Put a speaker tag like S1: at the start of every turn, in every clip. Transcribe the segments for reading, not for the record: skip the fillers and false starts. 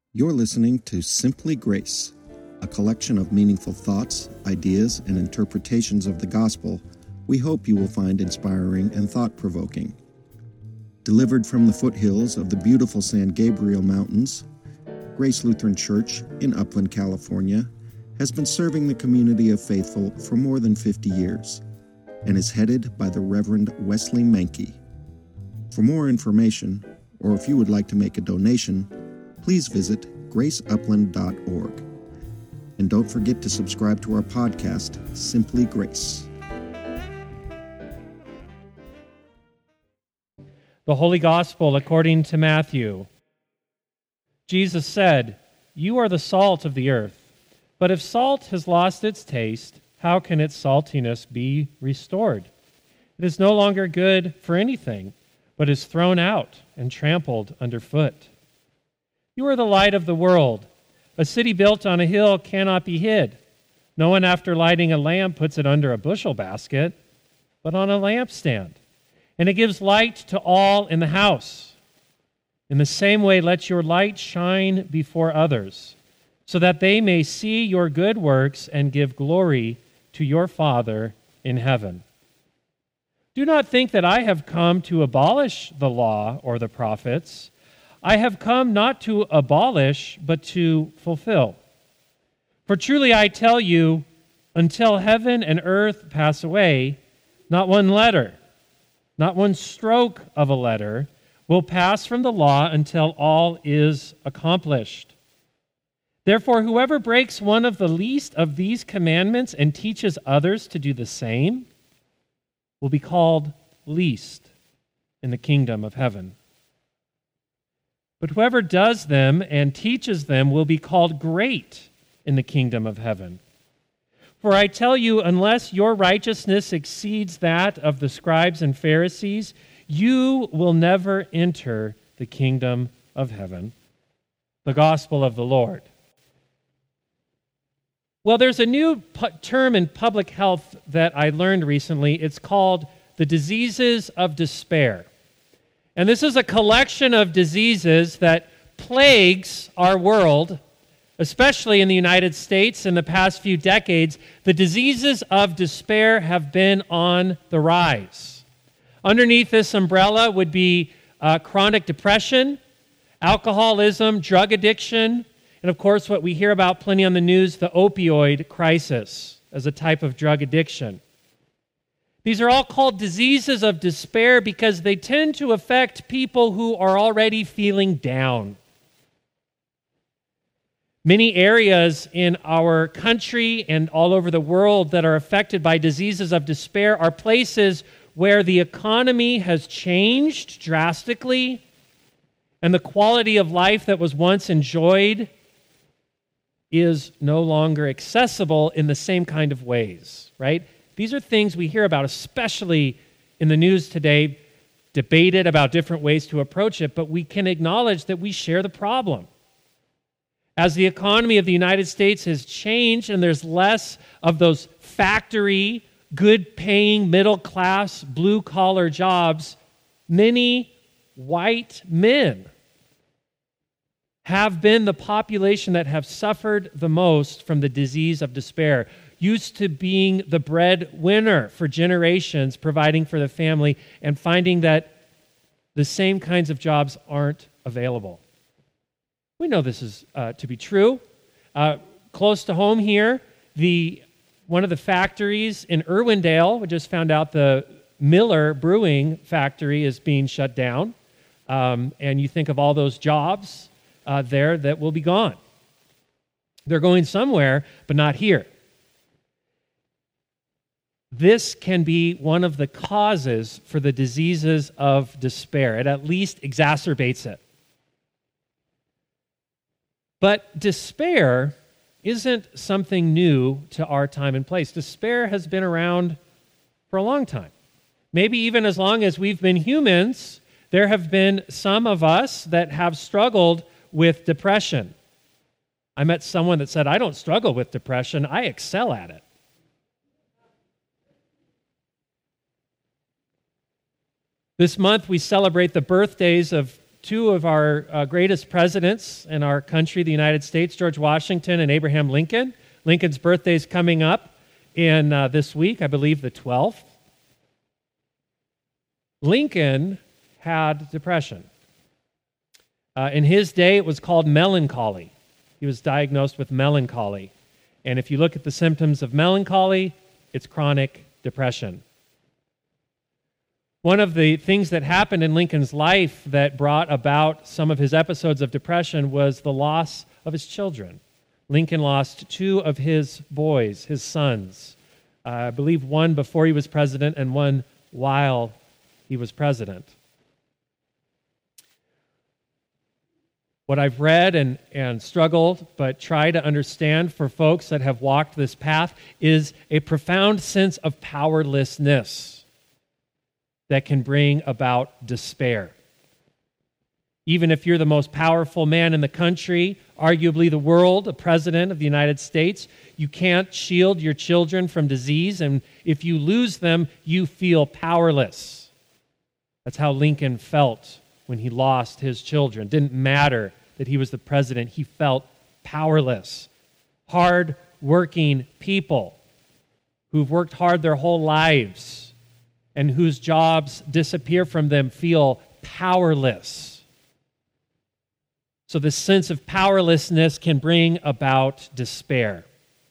S1: You're listening to Simply Grace, a collection of meaningful thoughts, ideas, and interpretations of the gospel we hope you will find inspiring and thought-provoking. Delivered from the foothills of the beautiful San Gabriel Mountains, Grace Lutheran Church in Upland, California, has been serving the community of faithful for more than 50 years and is headed by the Reverend Wesley Menke. For more information, or if you would like to make a donation, please visit graceupland.org. And don't forget to subscribe to our podcast, Simply Grace.
S2: The Holy Gospel according to Matthew. Jesus said, "You are the salt of the earth, but if salt has lost its taste, how can its saltiness be restored? It is no longer good for anything, but is thrown out and trampled underfoot. You are the light of the world. A city built on a hill cannot be hid. No one after lighting a lamp puts it under a bushel basket, but on a lampstand, and it gives light to all in the house. In the same way, let your light shine before others, so that they may see your good works and give glory to your Father in heaven. Do not think that I have come to abolish the law or the prophets. I have come not to abolish, but to fulfill. For truly I tell you, until heaven and earth pass away, not one letter, not one stroke of a letter will pass from the law until all is accomplished. Therefore, whoever breaks one of the least of these commandments and teaches others to do the same will be called least in the kingdom of heaven. But whoever does them and teaches them will be called great in the kingdom of heaven. For I tell you, unless your righteousness exceeds that of the scribes and Pharisees, you will never enter the kingdom of heaven." The gospel of the Lord. Well, there's a new term in public health that I learned recently. It's called the diseases of despair. And this is a collection of diseases that plagues our world, especially in the United States in the past few decades. The diseases of despair have been on the rise. Underneath this umbrella would be chronic depression, alcoholism, drug addiction, and of course what we hear about plenty on the news, the opioid crisis as a type of drug addiction. These are all called diseases of despair because they tend to affect people who are already feeling down. Many areas in our country and all over the world that are affected by diseases of despair are places where the economy has changed drastically and the quality of life that was once enjoyed is no longer accessible in the same kind of ways, right? These are things we hear about, especially in the news today, debated about different ways to approach it, but we can acknowledge that we share the problem. As the economy of the United States has changed and there's less of those factory, good-paying, middle-class, blue-collar jobs, many white men have been the population that have suffered the most from the disease of despair. Used to being the breadwinner for generations, providing for the family, and finding that the same kinds of jobs aren't available. We know this is to be true. Close to home here, one of the factories in Irwindale, we just found out the Miller Brewing factory is being shut down, and you think of all those jobs there that will be gone. They're going somewhere, but not here. This can be one of the causes for the diseases of despair. It at least exacerbates it. But despair isn't something new to our time and place. Despair has been around for a long time. Maybe even as long as we've been humans, there have been some of us that have struggled with depression. I met someone that said, "I don't struggle with depression, I excel at it." This month we celebrate the birthdays of two of our greatest presidents in our country, the United States, George Washington and Abraham Lincoln. Lincoln's birthday is coming up in this week, I believe the 12th. Lincoln had depression. In his day, it was called melancholy. He was diagnosed with melancholy. And if you look at the symptoms of melancholy, it's chronic depression. One of the things that happened in Lincoln's life that brought about some of his episodes of depression was the loss of his children. Lincoln lost two of his boys, his sons. I believe one before he was president and one while he was president. What I've read and struggled but try to understand for folks that have walked this path is a profound sense of powerlessness that can bring about despair. Even if you're the most powerful man in the country, arguably the world, a president of the United States, you can't shield your children from disease, and if you lose them, you feel powerless. That's how Lincoln felt when he lost his children. It didn't matter that he was the president, he felt powerless. Hard-working people who've worked hard their whole lives and whose jobs disappear from them feel powerless. So this sense of powerlessness can bring about despair.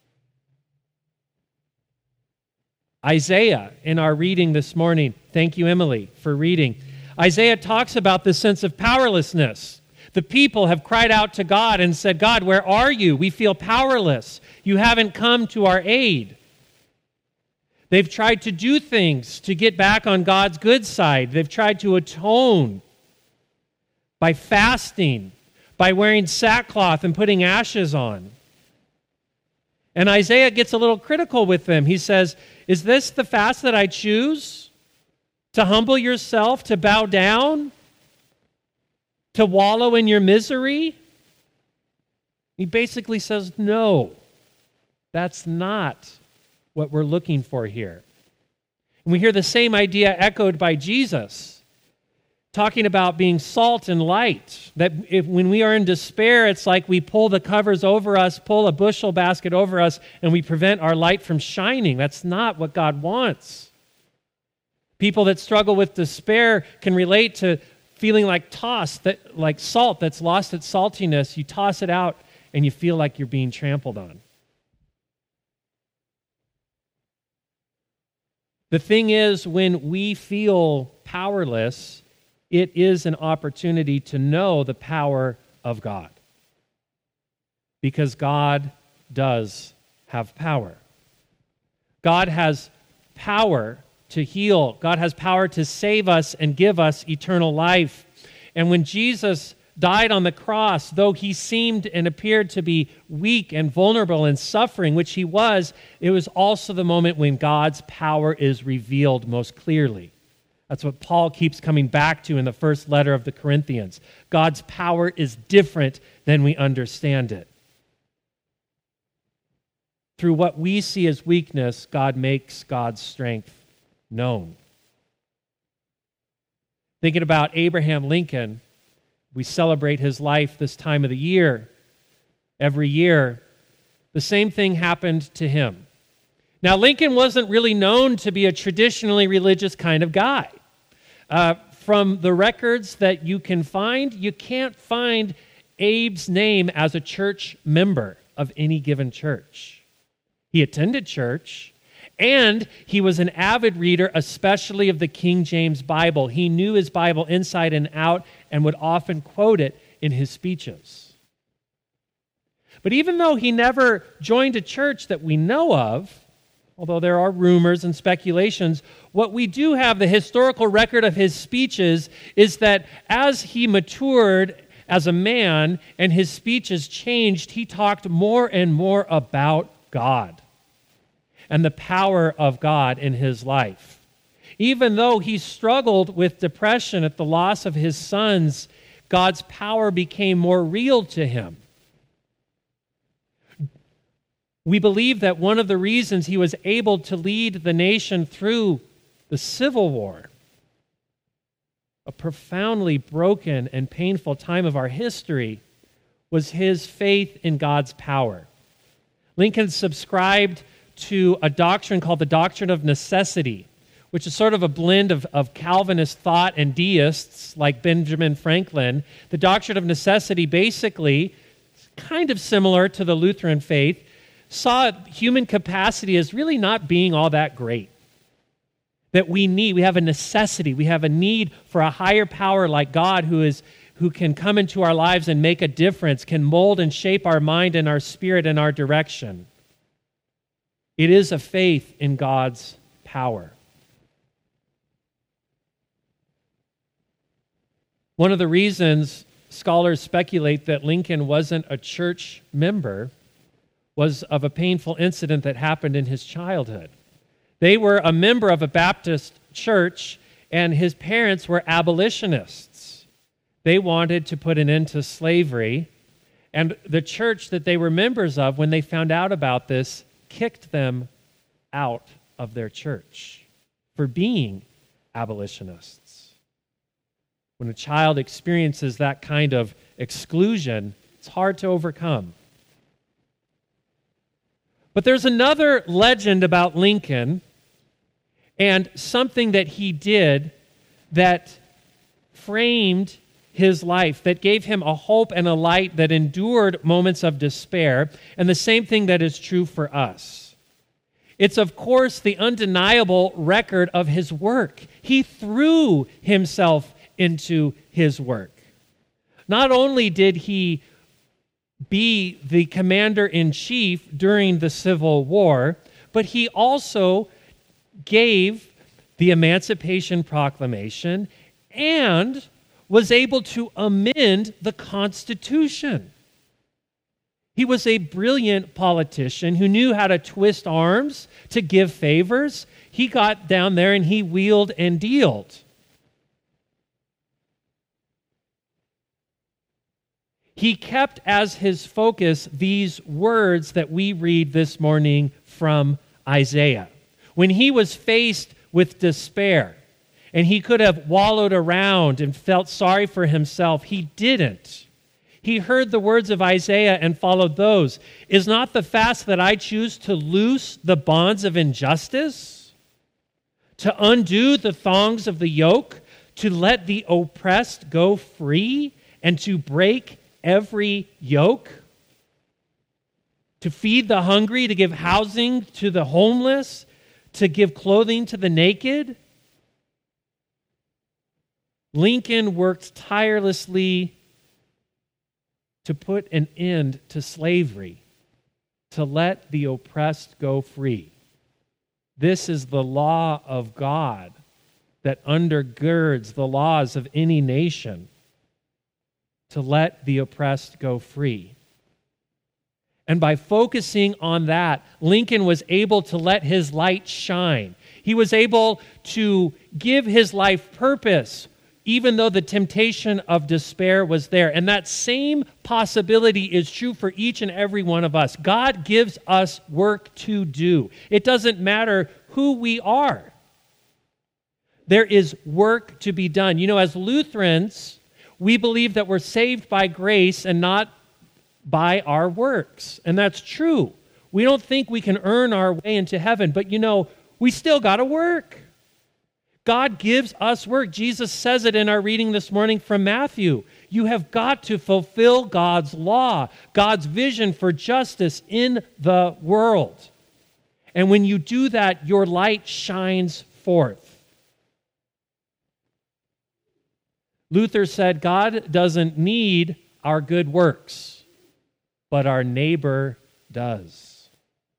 S2: Isaiah, in our reading this morning, thank you, Emily, for reading. Isaiah talks about this sense of powerlessness. The people have cried out to God and said, God, where are you? We feel powerless. You haven't come to our aid. They've tried to do things to get back on God's good side. They've tried to atone by fasting, by wearing sackcloth and putting ashes on. And Isaiah gets a little critical with them. He says, is this the fast that I choose? To humble yourself, to bow down, to wallow in your misery? He basically says, no, that's not what we're looking for here. And we hear the same idea echoed by Jesus, talking about being salt and light. That when we are in despair, it's like we pull the covers over us, pull a bushel basket over us, and we prevent our light from shining. That's not what God wants. People that struggle with despair can relate to feeling like like salt that's lost its saltiness. You toss it out, and you feel like you're being trampled on. The thing is, when we feel powerless, it is an opportunity to know the power of God. Because God does have power. God has power to heal. God has power to save us and give us eternal life. And when Jesus died on the cross, though he seemed and appeared to be weak and vulnerable and suffering, which he was, it was also the moment when God's power is revealed most clearly. That's what Paul keeps coming back to in the first letter of the Corinthians. God's power is different than we understand it. Through what we see as weakness, God makes God's strength known. Thinking about Abraham Lincoln, we celebrate his life this time of the year. Every year, the same thing happened to him. Now, Lincoln wasn't really known to be a traditionally religious kind of guy. From the records that you can find, you can't find Abe's name as a church member of any given church. He attended church, and he was an avid reader, especially of the King James Bible. He knew his Bible inside and out and would often quote it in his speeches. But even though he never joined a church that we know of, although there are rumors and speculations, what we do have, the historical record of his speeches, is that as he matured as a man and his speeches changed, he talked more and more about God and the power of God in his life. Even though he struggled with depression at the loss of his sons, God's power became more real to him. We believe that one of the reasons he was able to lead the nation through the Civil War, a profoundly broken and painful time of our history, was his faith in God's power. Lincoln subscribed to a doctrine called the doctrine of necessity, which is sort of a blend of Calvinist thought and deists like Benjamin Franklin. The doctrine of necessity basically, kind of similar to the Lutheran faith, saw human capacity as really not being all that great. That we have a necessity, we have a need for a higher power like God who can come into our lives and make a difference, can mold and shape our mind and our spirit and our direction. It is a faith in God's power. One of the reasons scholars speculate that Lincoln wasn't a church member was of a painful incident that happened in his childhood. They were a member of a Baptist church, and his parents were abolitionists. They wanted to put an end to slavery, and the church that they were members of, when they found out about this, kicked them out of their church for being abolitionists. When a child experiences that kind of exclusion, it's hard to overcome. But there's another legend about Lincoln and something that he did that framed his life, that gave him a hope and a light that endured moments of despair, and the same thing that is true for us. It's, of course, the undeniable record of his work. He threw himself into his work. Not only did he be the commander-in-chief during the Civil War, but he also gave the Emancipation Proclamation and was able to amend the Constitution. He was a brilliant politician who knew how to twist arms to give favors. He got down there and he wheeled and dealed. He kept as his focus these words that we read this morning from Isaiah. When he was faced with despair and he could have wallowed around and felt sorry for himself, he didn't. He heard the words of Isaiah and followed those. Is not the fast that I choose to loose the bonds of injustice, to undo the thongs of the yoke, to let the oppressed go free, and to break every yoke, to feed the hungry, to give housing to the homeless, to give clothing to the naked? Lincoln worked tirelessly to put an end to slavery, to let the oppressed go free. This is the law of God that undergirds the laws of any nation, to let the oppressed go free. And by focusing on that, Lincoln was able to let his light shine. He was able to give his life purpose, even though the temptation of despair was there. And that same possibility is true for each and every one of us. God gives us work to do. It doesn't matter who we are. There is work to be done. You know, as Lutherans, we believe that we're saved by grace and not by our works. And that's true. We don't think we can earn our way into heaven, but you know, we still got to work. God gives us work. Jesus says it in our reading this morning from Matthew. You have got to fulfill God's law, God's vision for justice in the world. And when you do that, your light shines forth. Luther said, God doesn't need our good works, but our neighbor does.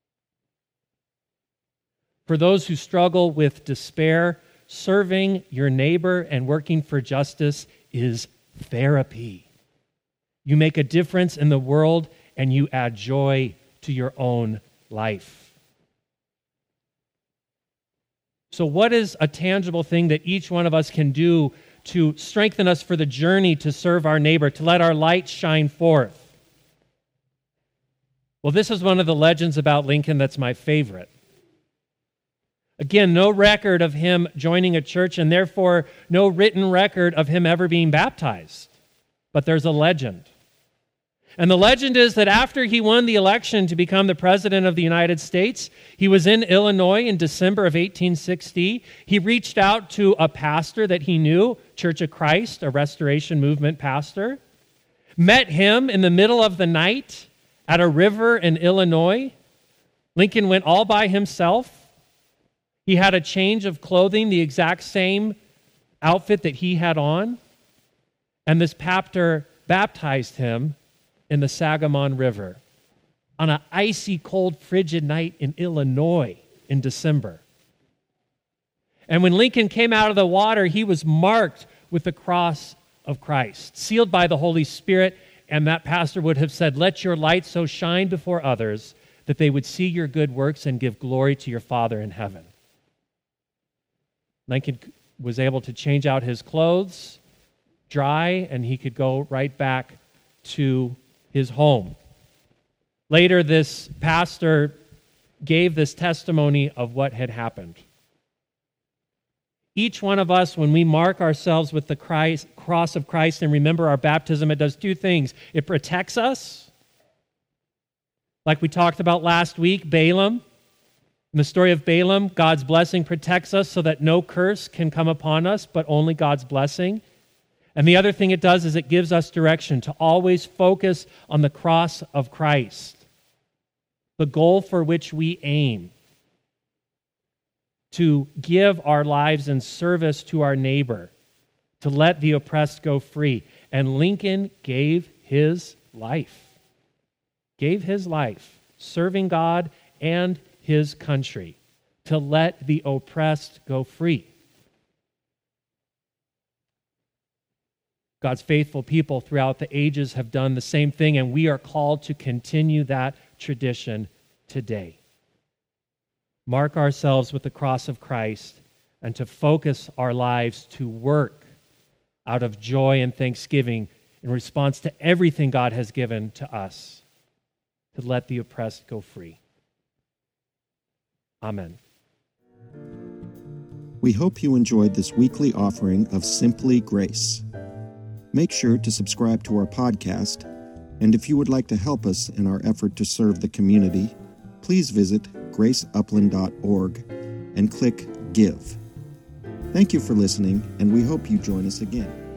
S2: For those who struggle with despair, serving your neighbor and working for justice is therapy. You make a difference in the world and you add joy to your own life. So what is a tangible thing that each one of us can do to strengthen us for the journey to serve our neighbor, to let our light shine forth? Well, this is one of the legends about Lincoln that's my favorite. Again, no record of him joining a church, and therefore no written record of him ever being baptized. But there's a legend. And the legend is that after he won the election to become the President of the United States, he was in Illinois in December of 1860. He reached out to a pastor that he knew, Church of Christ, a Restoration Movement pastor, met him in the middle of the night at a river in Illinois. Lincoln went all by himself. He had a change of clothing, the exact same outfit that he had on. And this pastor baptized him in the Sangamon River on an icy, cold, frigid night in Illinois in December. And when Lincoln came out of the water, he was marked with the cross of Christ, sealed by the Holy Spirit, and that pastor would have said, "Let your light so shine before others that they would see your good works and give glory to your Father in heaven." Lincoln was able to change out his clothes, dry, and he could go right back to his home. Later, this pastor gave this testimony of what had happened. Each one of us, when we mark ourselves with the cross of Christ and remember our baptism, it does two things. It protects us, like we talked about last week, Balaam. In the story of Balaam, God's blessing protects us so that no curse can come upon us, but only God's blessing. And the other thing it does is it gives us direction to always focus on the cross of Christ, the goal for which we aim, to give our lives in service to our neighbor, to let the oppressed go free. And Lincoln gave his life, serving God and his country, to let the oppressed go free. God's faithful people throughout the ages have done the same thing, and we are called to continue that tradition today. Mark ourselves with the cross of Christ and to focus our lives to work out of joy and thanksgiving in response to everything God has given to us, to let the oppressed go free. Amen.
S1: We hope you enjoyed this weekly offering of Simply Grace. Make sure to subscribe to our podcast, and if you would like to help us in our effort to serve the community, please visit graceupland.org and click Give. Thank you for listening, and we hope you join us again.